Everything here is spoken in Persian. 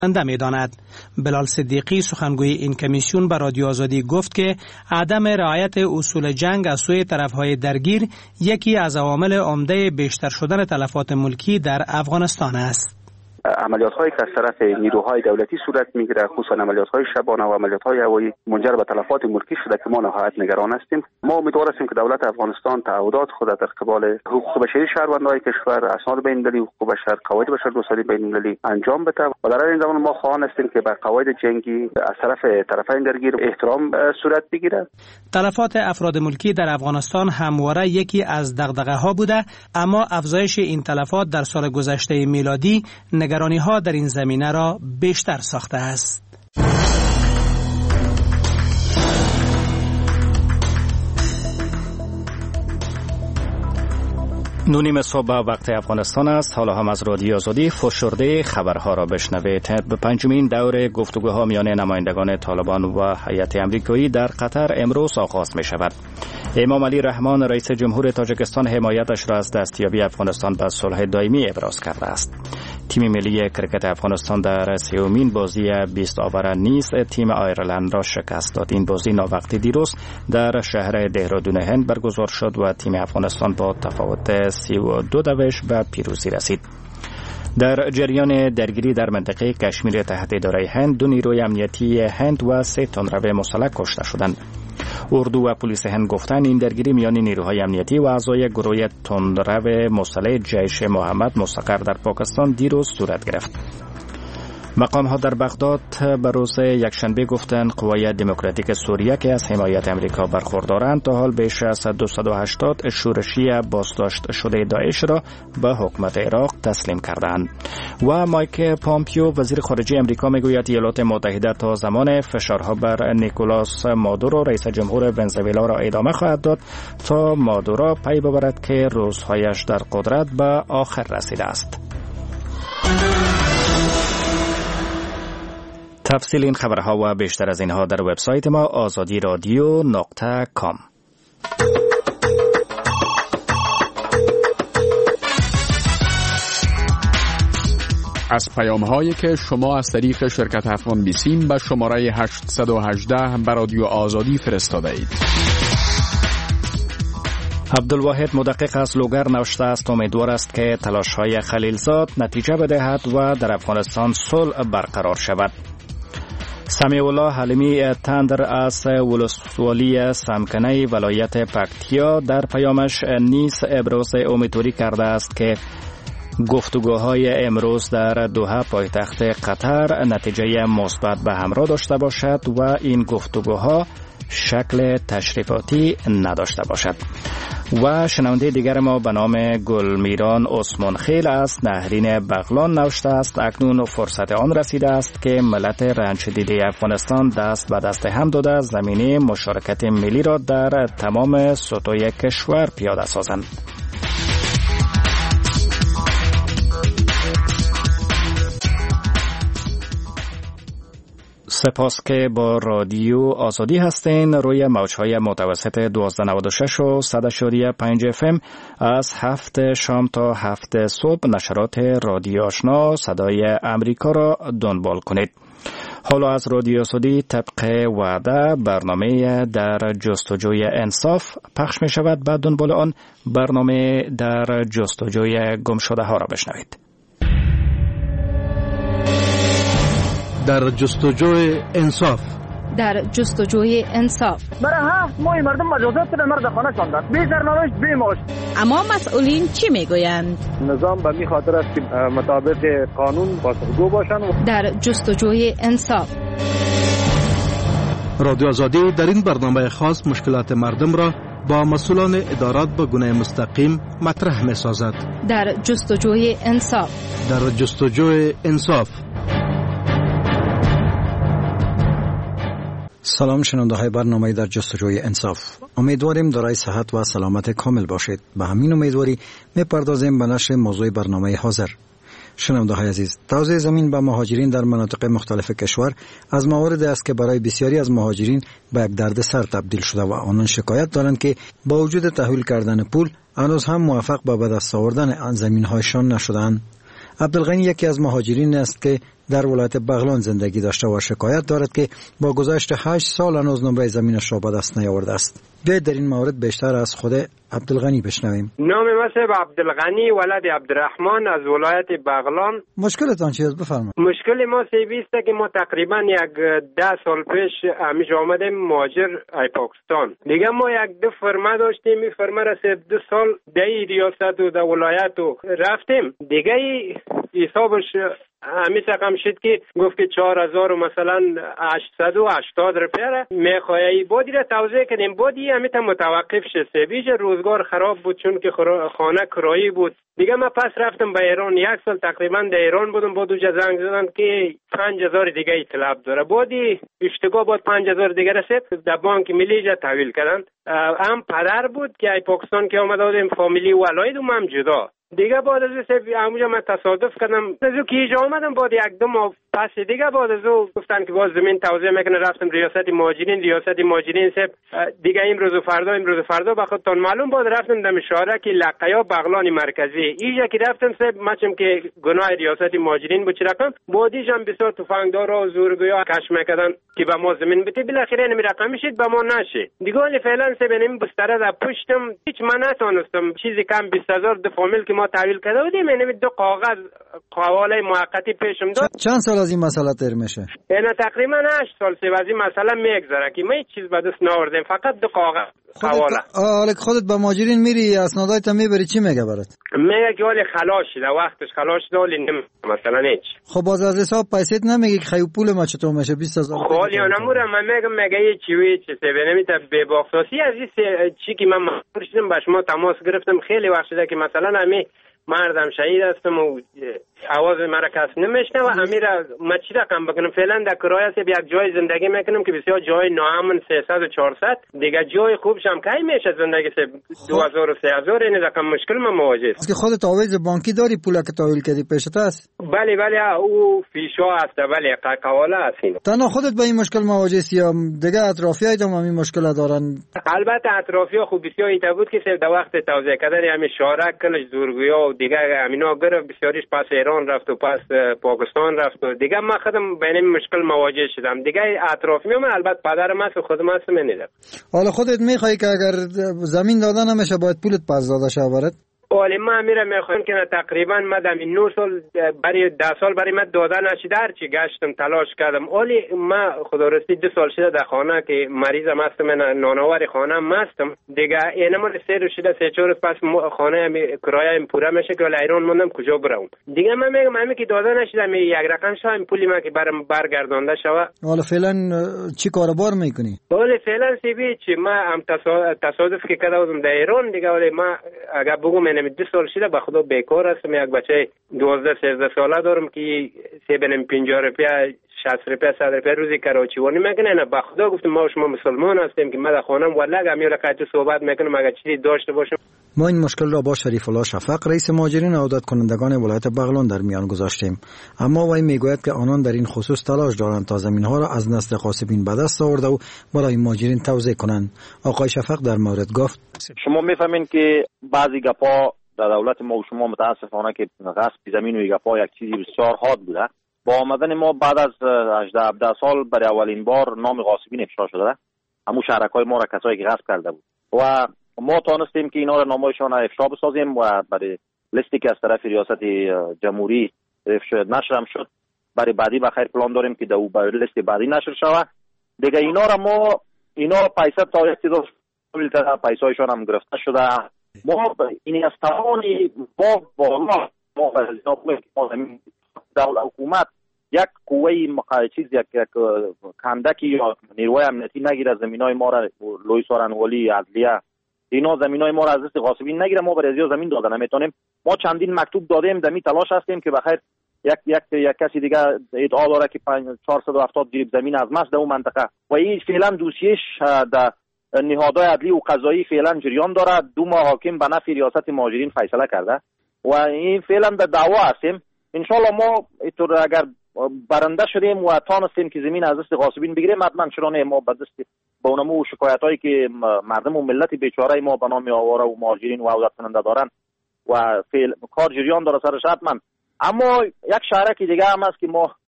می‌داند. بلال صدیقی سخنگوی این کمیسیون به رادیو آزادی گفت که عدم رعایت اصول جنگ از سوی طرف‌های درگیر یکی از عوامل عمده بیشتر شدن تلفات ملکی در افغانستان است. عملیات‌هایی که از طرف نیروهای دولتی صورت می‌گیرد، خصوصا عملیات‌های شبانه و عملیات‌های هوایی منجر به تلفات ملکی شده که ما نهایت نگران هستیم. ما امیدوار هستیم که دولت افغانستان تعهدات خود در قبال حقوق بشری شهروندان کشور، اسناد بین‌المللی حقوق بشر، قواعد بشردوستانه بین‌المللی انجام بده و در این زمان ما خواهان هستیم که به قواعد جنگی از طرف طرفین درگیر احترام صورت بگیرد. تلفات افراد ملکی در افغانستان همواره یکی از دغدغه‌ها بوده، اما افزایش این تلفات در سال گذشته میلادی نگرانی‌ها در این زمینه را بیشتر ساخته است. نونیم صبح وقت افغانستان است. حالا هم از رادیو آزادی فشرده خبرها را بشنوید. به پنجمین دور گفتگوها میان نمایندگان طالبان و هیئت آمریکایی در قطر امروز آغاز می شود. امام علی رحمان رئیس جمهور تاجیکستان حمایتش را از دستیابی افغانستان به صلح دائمی ابراز کرده است. تیم ملی کرکت افغانستان در سومین بازی 20 آور نیز تیم آیرلند را شکست داد. این بازی ناوقتی دیروز در شهر دهرادون هند برگزار شد و تیم افغانستان با تفاوت 32 دوش به پیروزی رسید. در جریان درگیری در منطقه کشمیر تحت اداره هند، 2 نیروی امنیتی هند و 3 تندرو مسلح کشته شدند. اردو و پلیس هند گفتند این درگیری میان نیروهای امنیتی و اعضای گروه تندرو مسلح جیش محمد مستقر در پاکستان دیروز صورت گرفت. مقام ها در بغداد به روز یکشنبه گفتند قوای دموکراتیک سوریه که از حمایت امریکا برخوردارند تا حال بیش از 280 شورشی بازداشت شده داعش را به حکومت عراق تسلیم کردند. و مایک پامپیو وزیر خارجه امریکا میگوید ایالات متحده تا زمان فشارها بر نیکولاس مادورو رئیس جمهور ونزوئلا را ادامه خواهد داد تا مادورو پی ببرد که روزهایش در قدرت به آخر رسیده است. تفصیل این خبرها و بیشتر از اینها در وبسایت ما azadiradio.com. از پیام‌هایی که شما از طریق شرکت افغان بیسیم به شماره 818 به رادیو آزادی فرستاده اید. عبدالواحد مدقق از لوگر نوشته است امیدوار است که تلاش‌های خلیلزاد نتیجه بدهد و در افغانستان صلح برقرار شود. سمیع الله حلیمی تندر از ولسوالی سمکنه ولایت پکتیا در پیامش نیز ابراز امیدواری کرده است که گفتگوهای امروز در دوحه پایتخت قطر نتیجه مثبت به همراه داشته باشد و این گفتگوها شکل تشریفاتی نداشته باشد. و شنونده دیگر ما به نام گلمیران عثمان خیل از نهرین بغلان نوشته است اکنون فرصت آن رسیده است که ملت رنج دیده افغانستان دست به دست هم داده زمینه مشارکت ملی را در تمام سطوح کشور پیاده سازند. سپاس که با رادیو آزادی هستین. روی موجهای متوسط 1296 و 100.5 FM از 7 شام تا 7 صبح نشرات رادیو آشنا صدای امریکا را دنبال کنید. حالا از رادیو آزادی طبق وعده برنامه در جستجوی انصاف پخش می شود. بعد دنبال آن برنامه در جستجوی گمشده ها را بشنوید. در جستجوی انصاف. در جستجوی انصاف. برای 7 ماه مردم مجازات شدن، مرد خانه شدند، بی سرنوشت بی معاش. اما مسئولین چی میگویند؟ نظام به می خاطر است که مطابق قانون پاسخگو باشند. در جستجوی انصاف. رادیو آزادی در این برنامه خاص مشکلات مردم را با مسئولان ادارات به گونه مستقیم مطرح می سازد. در جستجوی انصاف. در جستجوی انصاف. سلام شنونده های برنامه در جستجوی انصاف. امیدواریم دارای صحت و سلامت کامل باشید. به همین امیدواری میپردازیم به نشر موضوع برنامه حاضر. شنونده های عزیز، توزیع زمین به مهاجرین در مناطق مختلف کشور از مواردی است که برای بسیاری از مهاجرین به یک دردسر تبدیل شده و آنان شکایت دارند که با وجود تحویل کردن پول هنوز هم موفق به دست آوردن زمین هایشان نشدند. عبدالغنی یکی از مهاجرین است که در ولایت بغلان زندگی داشته و شکایت دارد که با گذشت 8 سال هنوز نمره زمینش را به دست نیاورده است. بیایید در این مورد بیشتر از خود عبدالغنی بشنویم. نام من عبدالغنی ولد عبدالرحمن از ولایت بغلان. مشکلتان چی است؟ بفرمایید. مشکل ما سیویسته که ما تقریبا 10 سال پیش همیشه آمدیم مهاجر ای پاکستان. دیگه ما یک دو فرما داشتیم، این فرما را 2 سال در ریاست و در ولایت و رفتیم. دیگه حسابش همیشه رقم شد که گفت که 4000 و مثلا 880 روپیه میخوایی. بودی را توضیح کردیم، بودی همیشه متوقف شد. سیویش روزگار خراب بود چون که خانه کرایی بود. دیگه من پس رفتم به ایران، 1 سال تقریبا در ایران بودم. بود اوجا زنگ زدن که 5000 دیگه طلب داره. بودی اشتباه بود 5000 دیگه رسید در بانک ملی جا تحویل کردن. هم پدر بود که ای پاکستان که آمده بودیم فامیلی ولایت و من جدا. دیگه بعد از همونجا من تصادف کردم از او که اینجا آمدم. بعد 1-2 ماه پس دیگه بعد از او گفتن که باز زمین توزیع میکنه. رفتم ریاست مهاجرین سب دیگه امروز و فردا به خودتان معلوم. بعد رفتم در شهر که لقیا بغلان مرکزی اینجا که رفتم سب مچم که گناه ریاست مهاجرین بود چی رقم بودیش هم بسیار تفنگدار و زورگویا کش میکردن که به ما زمین بده. بالاخره نمی رقم میشید به ما نشه. دیگه ولی فعلا سب نمی بستره در پشتم هیچ من نتونستم چیزی کم 20000 دو فامیل که ما تحویل کرده بودیم. یعنی 2 کاغذ قواله موقتی پیشم داد. چند سال از این مسئله تیر میشه؟ یعنی تقریبا 8 سال از این مسئله میگذره که ما هیچ چیز به دست نآوردیم، فقط 2 کاغذ قواله. حالا خودت به مهاجرین میری اسنادایت میبری چی میگه برات؟ میگه که ولی خلاص شده، وقتش خلاص شده ولی مثلا هیچ. خب باز از حساب پیسیت نمیگی که خیلی پول ما چطور میشه 20000؟ خب یا نموره من میگه یه چی نمیته به باختصی از این چی که من مجبور شدم با شما تماس گرفتم. خیلی وقت شده که مثلا همین مردم شهید هستم و آواز مرا کس نمیشنه و امیر ما چی رقم بکنم. فعلا در کرایه سه یک جای زندگی میکنم که بسیار جای ناامن 300 و 400 دیگه جای خوبش هم کی میشه زندگی سه 2000 و 3000. این رقم مشکل ما مواجه است. که خودت تعویض بانکی داری پولا که تحویل کردی پیشت است؟ بله او فیشا هست. بله قواله هست. تنها خودت با این مشکل مواجه هستی یا دیگه اطرافیای هم این مشکل دارن؟ البته اطرافیا خوب بسیار ایت بود که در وقت توزیع کردن همین شارک کلش زورگویا و دیگه امینا گرفت بسیاریش پس ایران رفت و پس پاکستان رفت و دیگه من خودم با این مشکل مواجه شدم. دیگه اطرافیام البته پدرم هست و خودم هستم نیدم. حالا خودت میخوای که اگر زمین داده نمیشه باید پولت پس داده شه برات؟ ولی من میخوام که تقریبا مدام این 9 سال برای 10 سال برای من داده نشده. هرچی گشتم تلاش کردم ولی من خدا راستی 2 سال شده در خانه که مریضم هستم، من نانآور خانه هستم دیگه. اینم 3 روز شده 3-4 روز پس خانه کرایه پوره میشه که ایران موندم کجا برم دیگه. من میگم همین که داده نشده می یک رقم شاید پولی من که برم برگردانده شوه. حالا فعلا چی کاربار میکنی؟ ولی فعلا سیبی چی من هم تصادف که کرده بودم در ایران دیگه. ولی من اگه بگم 2 سال شده به خدا بیکار هستم. یک بچه 12-13 ساله دارم که 50 روپیه 60 روپیه 100 روپیه روزی کراچیوانی میکنه. نه به خدا گفتم ما شما مسلمان هستیم که من در خانم والله همین رقم صحبت میکنم اگه چیزی داشته باشم. ما این مشکل را با شریف الله شفق رئیس مهاجرین عودت کنندگان ولایت بغلان در میان گذاشتیم، اما وی میگوید که آنان در این خصوص تلاش دارند تا زمین‌ها را از نسل غاصبین به دست آورده و برای مهاجرین توزیع کنند. آقای شفق در مورد گفت شما میفهمین که بعضی گپا در دولت ما و شما متاسفانه که غصب زمین و گپا یک چیزی بسیار حاد بوده. با آمدن ما بعد از 18-17 سال برای اولین بار نام غاصبین افشا شده. همون شهرکای ما را کسایی که غصب کرده بود و ما تانستیم که اینا را نامایشان افشا بسازیم و برای لیستی که از طرف ریاست جمهوری نشر هم شد برای بعدی بخیر پلان داریم که دو برای لیست بعدی نشر شود دیگه. اینا پیسه تا اقتدار پیسایشان هم گرفته شده. ما این از توانی ما بالا ما دولت حکومت یک قوه چیز یک کندکی یا نیروی امنیتی نگیره زمینای ما را لوی سارنوالی عدلیه اینا زمینای ما را از دست غاصبین نگیره. ما برای زیاد زمین داده نمیتونیم. ما چندین مکتوب دادیم دمی تلاش هستیم که بخیر یک کسی دیگه ادعا داره که 470 جریب زمین از ماست در اون منطقه و این فعلا دوسیش در نهادهای عدلی و قضایی فعلا جریان داره. 2 ماه حاکم به نفع ریاست مهاجرین فیصله کرده و این فعلا در دعوا هستیم. انشالله ما اینطور اگر برنده شدیم و تانستیم که زمین از دست غاصبین بگیریم حتما چرا نه ما به دست با اونمو شکایتایی که مردم و ملت بیچاره ما به نام آواره و مهاجرین و عودت کننده دارن و کار جریان داره سرش حتما. اما یک شهرک دیگه هم هست که ما